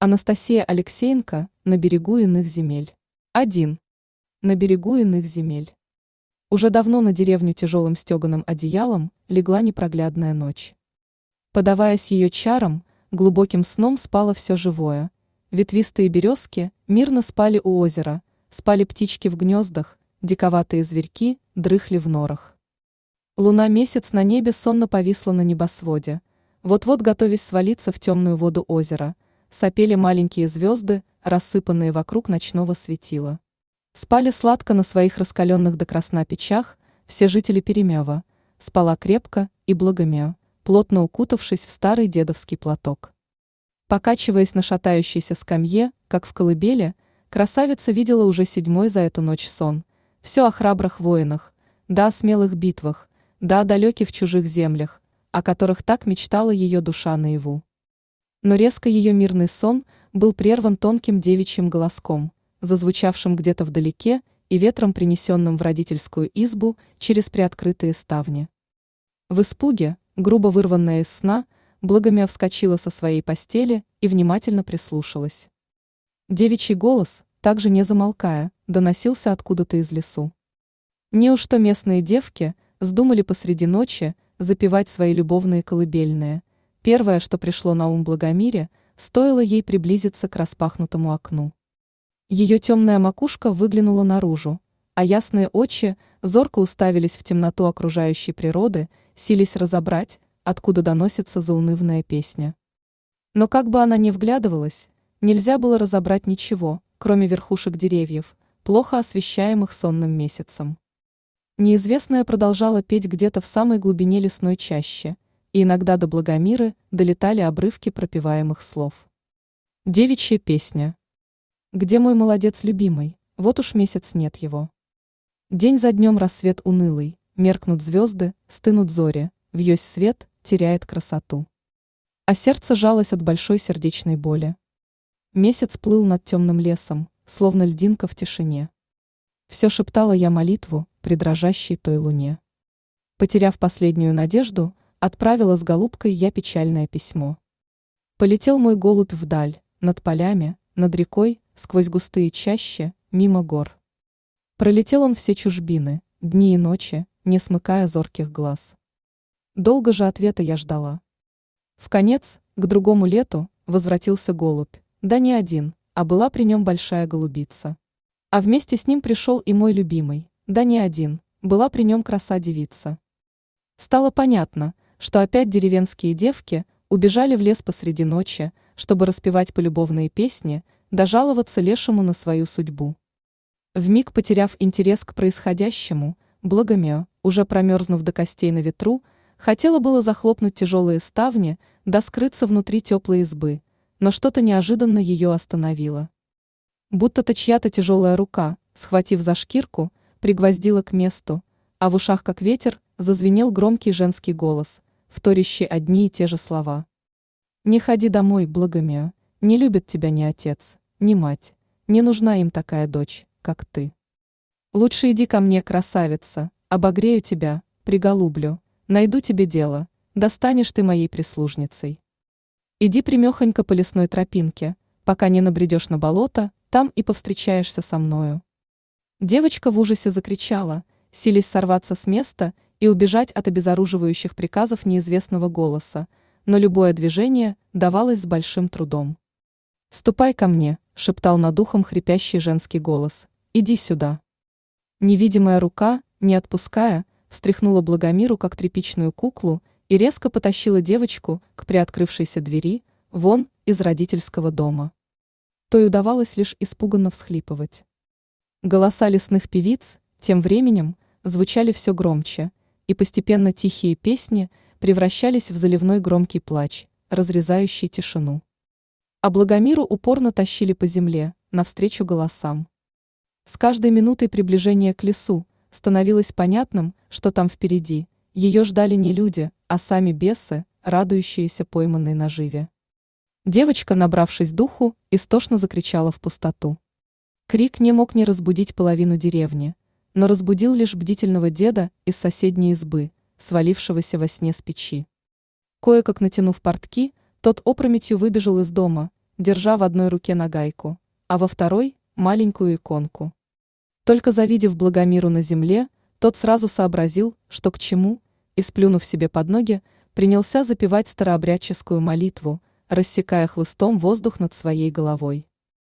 Анастасия Алексеенко на берегу иных земель. 1. На берегу иных земель. Уже давно на деревню тяжелым стеганым одеялом легла непроглядная ночь. Подаваясь ее чарам, глубоким сном спало все живое. Ветвистые березки мирно спали у озера, спали птички в гнездах, диковатые зверьки дрыхли в норах. Луна-месяц на небе сонно повисла на небосводе, вот-вот готовясь свалиться в темную воду озера, сопели маленькие звезды, рассыпанные вокруг ночного светила. Спали сладко на своих раскаленных до красна печах все жители Перемява, спала крепко и Благомео, плотно укутавшись в старый дедовский платок. Покачиваясь на шатающейся скамье, как в колыбели, красавица видела уже 7-й за эту ночь сон, все о храбрых воинах, да о смелых битвах, да о далеких чужих землях, о которых так мечтала ее душа наяву. Но резко ее мирный сон был прерван тонким девичьим голоском, зазвучавшим где-то вдалеке и ветром, принесенным в родительскую избу через приоткрытые ставни. В испуге, грубо вырванная из сна, Благомео вскочила со своей постели и внимательно прислушалась. Девичий голос, также не замолкая, доносился откуда-то из лесу. Неужто местные девки вздумали посреди ночи запевать свои любовные колыбельные? Первое, что пришло на ум Благомире, стоило ей приблизиться к распахнутому окну. Ее темная макушка выглянула наружу, а ясные очи зорко уставились в темноту окружающей природы, сились разобрать, откуда доносится заунывная песня. Но как бы она ни вглядывалась, нельзя было разобрать ничего, кроме верхушек деревьев, плохо освещаемых сонным месяцем. Неизвестная продолжала петь где-то в самой глубине лесной чащи, и иногда до Благомиры долетали обрывки пропеваемых слов. Девичья песня. Где мой молодец любимый, вот уж месяц нет его. День за днем рассвет унылый, меркнут звезды, стынут зори, вьюсь свет, теряет красоту. А сердце жалось от большой сердечной боли. Месяц плыл над темным лесом, словно льдинка в тишине. Все шептала я молитву при дрожащей той луне. Потеряв последнюю надежду, отправила с голубкой я печальное письмо. Полетел мой голубь вдаль, над полями, над рекой, сквозь густые чащи, мимо гор. Пролетел он все чужбины, дни и ночи, не смыкая зорких глаз. Долго же ответа я ждала. Вконец, к другому лету, возвратился голубь, да не один, а была при нем большая голубица. А вместе с ним пришел и мой любимый, да не один, была при нем краса-девица. Стало понятно, что опять деревенские девки убежали в лес посреди ночи, чтобы распевать полюбовные песни, да жаловаться лешему на свою судьбу. Вмиг потеряв интерес к происходящему, Благомео, уже промерзнув до костей на ветру, хотела было захлопнуть тяжелые ставни, да скрыться внутри теплой избы, но что-то неожиданно ее остановило. Будто-то чья-то тяжелая рука, схватив за шкирку, пригвоздила к месту, а в ушах, как ветер, зазвенел громкий женский голос, вторящий одни и те же слова. «Не ходи домой, Благомео, не любит тебя ни отец, ни мать, не нужна им такая дочь, как ты. Лучше иди ко мне, красавица, обогрею тебя, приголублю, найду тебе дело, достанешь ты моей прислужницей. Иди прямехонько по лесной тропинке, пока не набредешь на болото, там и повстречаешься со мною». Девочка в ужасе закричала, силясь сорваться с места и убежать от обезоруживающих приказов неизвестного голоса, но любое движение давалось с большим трудом. «Ступай ко мне», — шептал над ухом хрипящий женский голос, — «иди сюда». Невидимая рука, не отпуская, встряхнула Благомиру как тряпичную куклу и резко потащила девочку к приоткрывшейся двери, вон из родительского дома. Той удавалось лишь испуганно всхлипывать. Голоса лесных певиц, тем временем, звучали все громче, и постепенно тихие песни превращались в заливной громкий плач, разрезающий тишину. А Благомиру упорно тащили по земле, навстречу голосам. С каждой минутой приближения к лесу становилось понятным, что там впереди ее ждали не люди, а сами бесы, радующиеся пойманной наживе. Девочка, набравшись духу, истошно закричала в пустоту. Крик не мог не разбудить половину деревни, но разбудил лишь бдительного деда из соседней избы, свалившегося во сне с печи. Кое-как натянув портки, тот опрометью выбежал из дома, держа в одной руке нагайку, а во второй – маленькую иконку. Только завидев Благомиру на земле, тот сразу сообразил, что к чему, и, сплюнув себе под ноги, принялся запевать старообрядческую молитву, рассекая хлыстом воздух над своей головой.